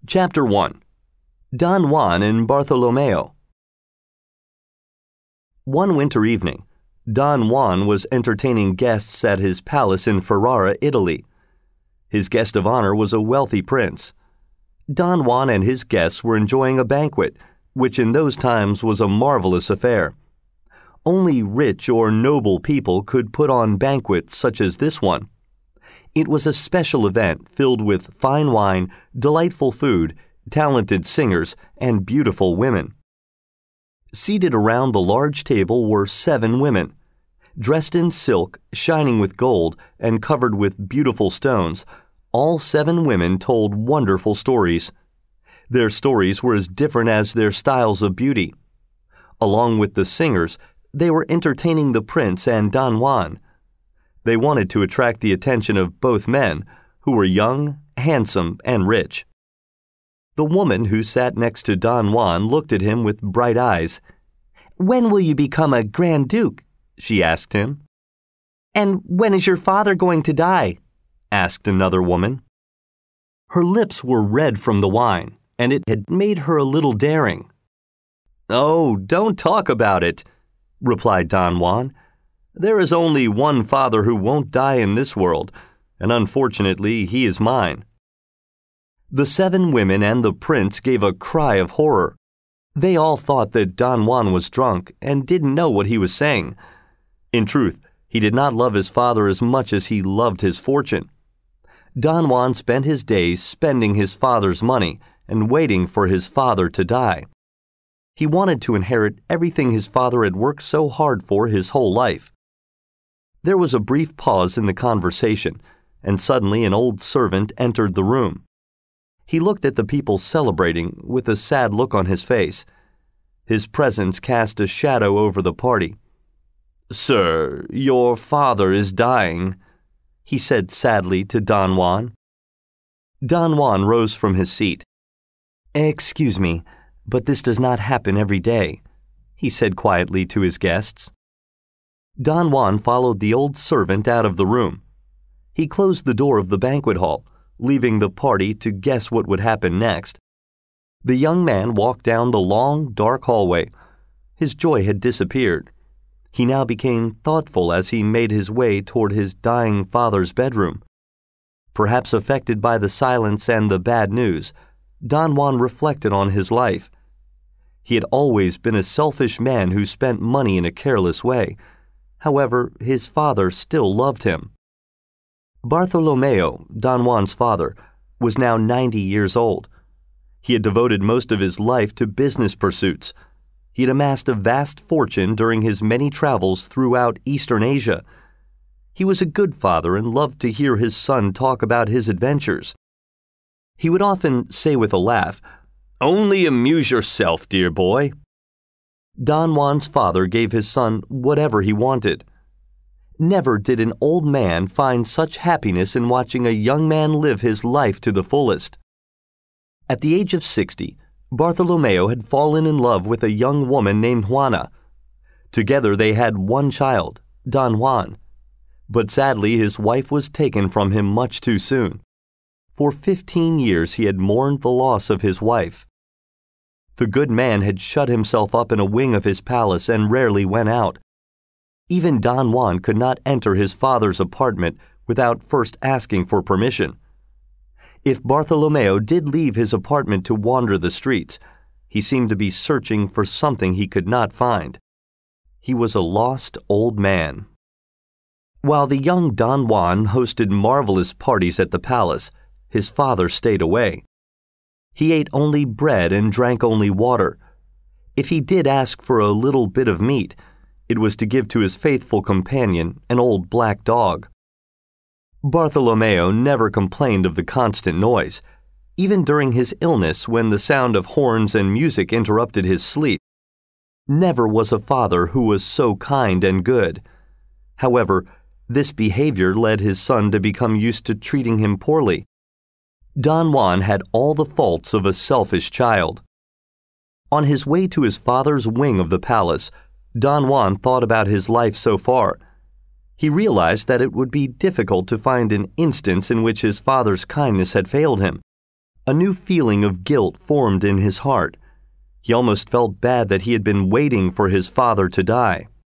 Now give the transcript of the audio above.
Chapter 1. Don Juan and Bartolomeo. One winter evening, Don Juan was entertaining guests at his palace in Ferrara, Italy. His guest of honor was a wealthy prince. Don Juan and his guests were enjoying a banquet, which in those times was a marvelous affair. Only rich or noble people could put on banquets such as this one. It was a special event filled with fine wine, delightful food, talented singers, and beautiful women. Seated around the large table were 7 women. Dressed in silk, shining with gold, and covered with beautiful stones, all 7 women told wonderful stories. Their stories were as different as their styles of beauty. Along with the singers, they were entertaining the prince and Don Juan. They wanted to attract the attention of both men, who were young, handsome, and rich. The woman who sat next to Don Juan looked at him with bright eyes. "When will you become a Grand Duke?" she asked him. "And when is your father going to die?" asked another woman. Her lips were red from the wine, and it had made her a little daring. "Oh, don't talk about it," replied Don Juan. "There is only one father who won't die in this world, and unfortunately he is mine." The 7 women and the prince gave a cry of horror. They all thought that Don Juan was drunk and didn't know what he was saying. In truth, he did not love his father as much as he loved his fortune. Don Juan spent his days spending his father's money and waiting for his father to die. He wanted to inherit everything his father had worked so hard for his whole life. There was a brief pause in the conversation, and suddenly an old servant entered the room. He looked at the people celebrating with a sad look on his face. His presence cast a shadow over the party. "Sir, your father is dying," he said sadly to Don Juan. Don Juan rose from his seat. "Excuse me, but this does not happen every day," he said quietly to his guests. Don Juan followed the old servant out of the room. He closed the door of the banquet hall, leaving the party to guess what would happen next. The young man walked down the long, dark hallway. His joy had disappeared. He now became thoughtful as he made his way toward his dying father's bedroom. Perhaps affected by the silence and the bad news, Don Juan reflected on his life. He had always been a selfish man who spent money in a careless way. However, his father still loved him. Bartolomeo, Don Juan's father, was now 90 years old. He had devoted most of his life to business pursuits. He had amassed a vast fortune during his many travels throughout Eastern Asia. He was a good father and loved to hear his son talk about his adventures. He would often say with a laugh, "Only amuse yourself, dear boy." Don Juan's father gave his son whatever he wanted. Never did an old man find such happiness in watching a young man live his life to the fullest. At the age of 60, Bartolomeo had fallen in love with a young woman named Juana. Together they had one child, Don Juan. But sadly his wife was taken from him much too soon. For 15 years he had mourned the loss of his wife. The good man had shut himself up in a wing of his palace and rarely went out. Even Don Juan could not enter his father's apartment without first asking for permission. If Bartolomeo did leave his apartment to wander the streets, he seemed to be searching for something he could not find. He was a lost old man. While the young Don Juan hosted marvelous parties at the palace, his father stayed away. He ate only bread and drank only water. If he did ask for a little bit of meat, it was to give to his faithful companion, an old black dog. Bartolomeo never complained of the constant noise, even during his illness when the sound of horns and music interrupted his sleep. Never was a father who was so kind and good. However, this behavior led his son to become used to treating him poorly. Don Juan had all the faults of a selfish child. On his way to his father's wing of the palace, Don Juan thought about his life so far. He realized that it would be difficult to find an instance in which his father's kindness had failed him. A new feeling of guilt formed in his heart. He almost felt bad that he had been waiting for his father to die.